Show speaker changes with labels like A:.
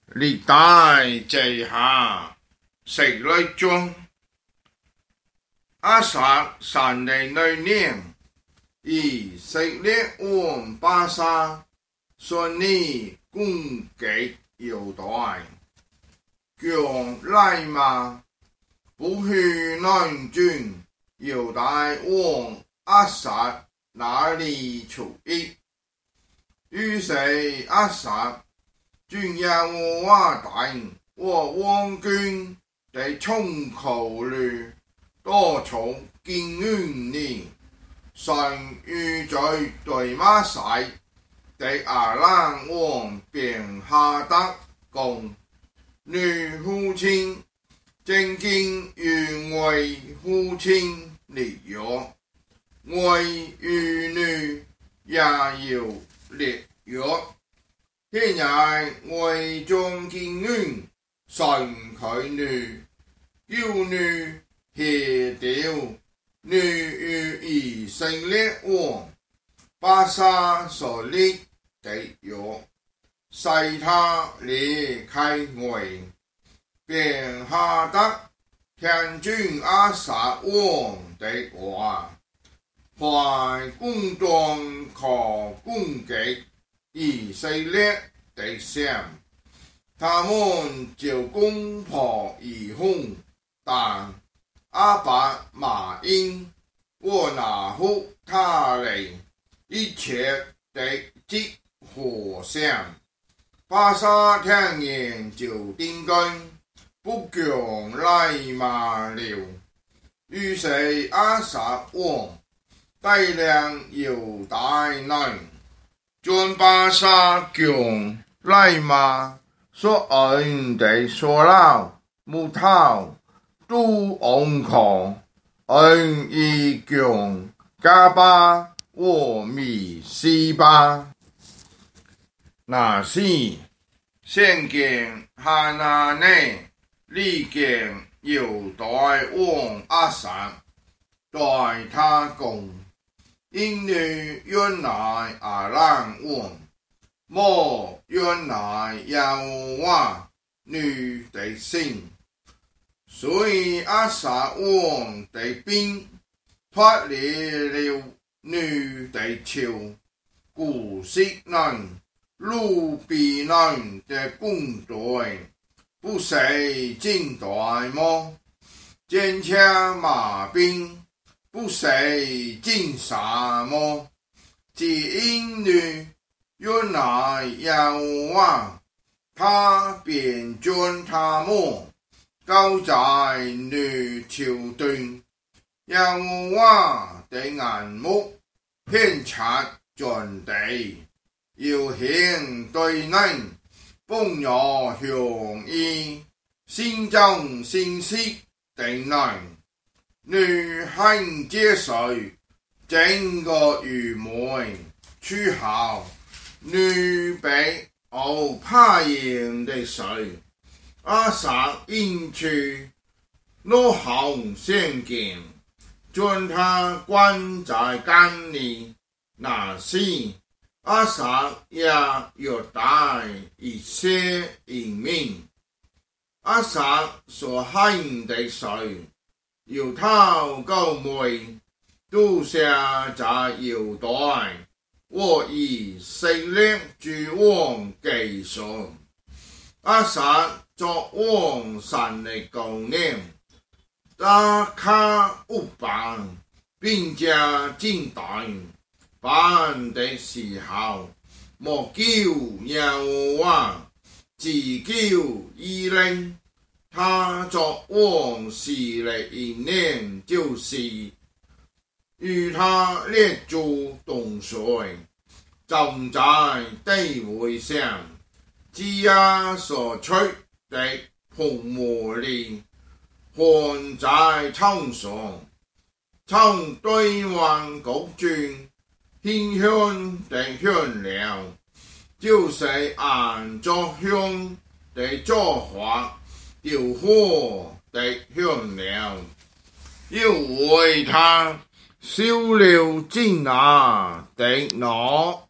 A: 历代志下16章，阿撒3年那年，以色列王巴沙顺利攻击犹大，将来嘛不去南军犹大王阿撒那里出役，于是阿撒军耶和华带我王军在冲口里多从经营里上遇在对马赛在阿兰王便哈达共女父亲正经与为父亲立约，为与女也有立约。现在为将经营上佢女叫女协调女与以色列王巴沙所立的约，使他离开外，便哈达天军阿撒王的话，快攻断可攻击以色列的乡，他们就攻破以后，但阿伯马因我拿乎他嚟一切的积火乡，巴沙听言就定根，不强来马了。于是阿撒王带领犹大人将巴沙强来马所按的所捞木头都按靠，按一强加巴和米西巴。那时先见哈拿内立见犹大王阿撒对他讲，因为原来阿兰王莫原来耶和华女的心，所以阿撒王的兵脱离了女的手，古色人路比人的军队不是进代么？坚强马兵不是进啥么？只因为原来耶和华他便将他们交在女朝廷，耶和华的眼目偏察全地，要向对人奉我向义，心中信息的人，女汉接受整个愚昧出口，女被我怕人的水，阿撒因去罗行先见，将他关在监里。那时阿撒也有带一些人民，阿撒所行的事，犹太高妹都下在犹大和以色列诸王记上。阿撒作王神的9年，打卡乌板，并加进大办的时候，莫叫耶和华，只叫以令。他作王时的1年，就是与他列祖同岁，站在地位上，枝丫所出的蓬毛里，看在场上，从对岸各军馨香的香料，就是按作香的做法，调火的香料，要为他烧了金牙的脑。